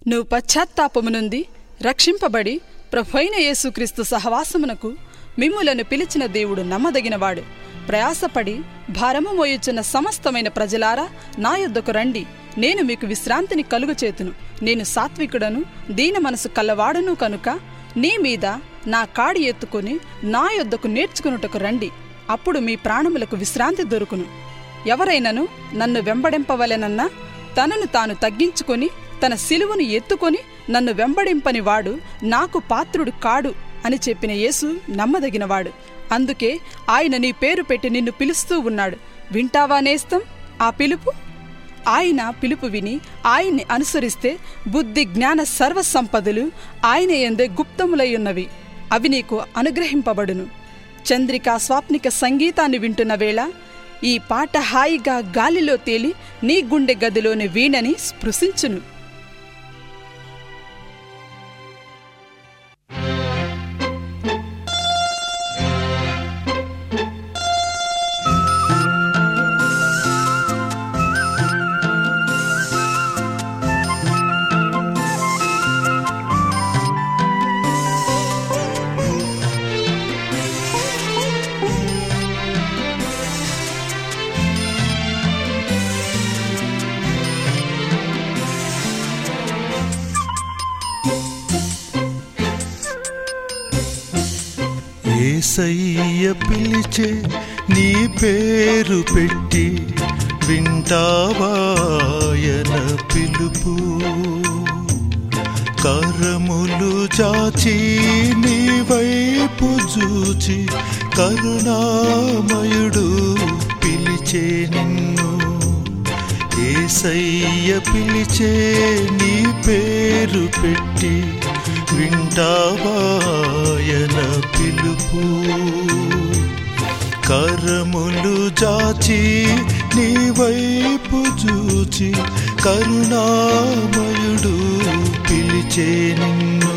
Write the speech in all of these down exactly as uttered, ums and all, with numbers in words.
నువ్వు పశ్చాత్తాపము నుండి రక్షింపబడి ప్రభువైన యేసుక్రీస్తు సహవాసమునకు మిమ్ములను పిలిచిన దేవుడు నమ్మదగినవాడు. ప్రయాసపడి భారము మోయుచున్న సమస్తమైన ప్రజలారా, నా యొద్దకు రండి, నేను మీకు విశ్రాంతిని కలుగచేతును. నేను సాత్వికుడను, దీన మనసు కల్లవాడును కనుక నీ మీద నా కాడి ఎత్తుకొని నా యొద్దకు నేర్చుకునుటకు రండి, అప్పుడు మీ ప్రాణములకు విశ్రాంతి దొరుకును. ఎవరైనను నన్ను వెంబడింపవలెనన్నా తనను తాను తగ్గించుకొని తన సిలువను ఎత్తుకొని నన్ను వెంబడింపని వాడు నాకు పాత్రుడు కాడు అని చెప్పిన యేసు నమ్మదగినవాడు. అందుకే ఆయన నీ పేరు పెట్టి నిన్ను పిలుస్తూ ఉన్నాడు. వింటావా నేస్తం ఆ పిలుపు? ఆయన పిలుపు విని ఆయన్ని అనుసరిస్తే బుద్ధి జ్ఞాన సర్వ సంపదలు ఆయన యందే గుప్తములయ్యున్నవి, అవి నీకు అనుగ్రహింపబడును. చంద్రికా స్వాప్నిక సంగీతాన్ని వింటున్న వేళ ఈ పాట హాయిగా గాలిలో తేలి నీ గుండె గదిలోని వీణని స్పృశించును. యేసయ్య పిలిచే నీ పేరు పెట్టి వింటావాయన పిలుపు. కరములు చాచి నీ వైపు చూచి కరుణామయుడు పిలిచే నిన్ను. యేసయ్య పిలిచే నీ పేరు పెట్టి వింటావాయన పిలుపు. కరములు జాచి నీ వైపు చూచి కరుణామయుడు పిలిచే నిన్ను.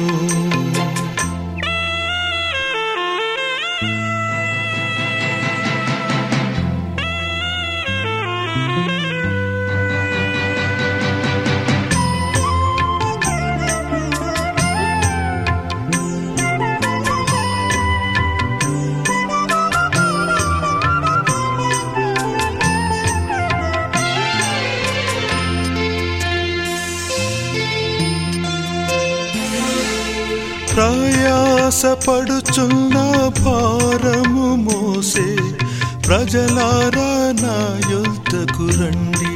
ప్రయాసపడుచున్న భారము మోసే ప్రజలారా నా యొద్దకు రండి.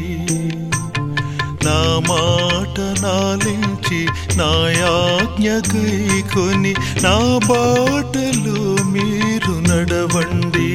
నా మాట నాలించి నా ఆజ్ఞ గైకొని నా బాటలో మీరు నడవండి.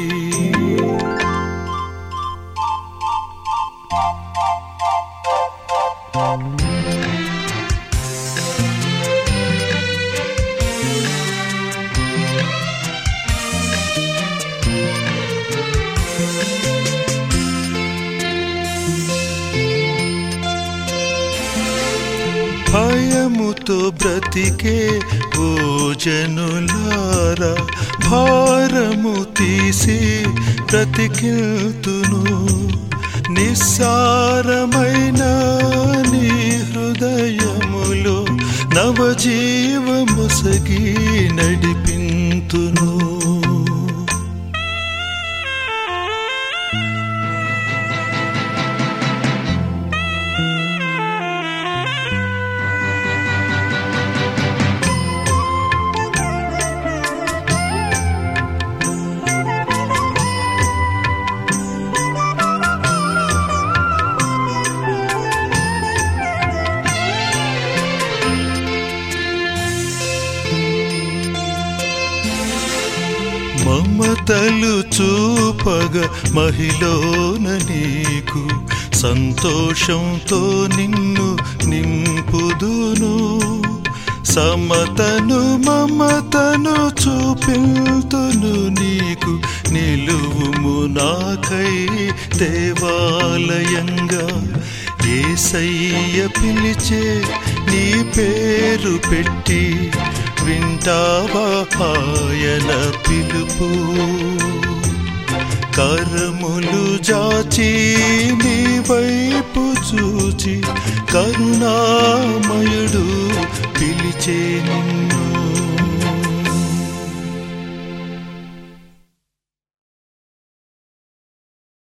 భయముతో బ్రతికే ఓ జనులారా, భారము తీసి బ్రతికిల్తును. నిస్సారమైన నీ హృదయములో నవజీవముసగి నడిపింతును. మమతలు చూపగ మహిళన నీకు సంతోషంతో నిన్ను నింపుదును. సమతను మమతను చూపిల్తును నీకు, నిలువుము నాకై దేవాలయంగా. యేసయ్య పిలిచే నీ పేరు పెట్టి వింటావా ఆయన పిలుపు. కరములు జాచి నీ వైపు చూచి కరుణామయుడు పిలిచే నిన్ను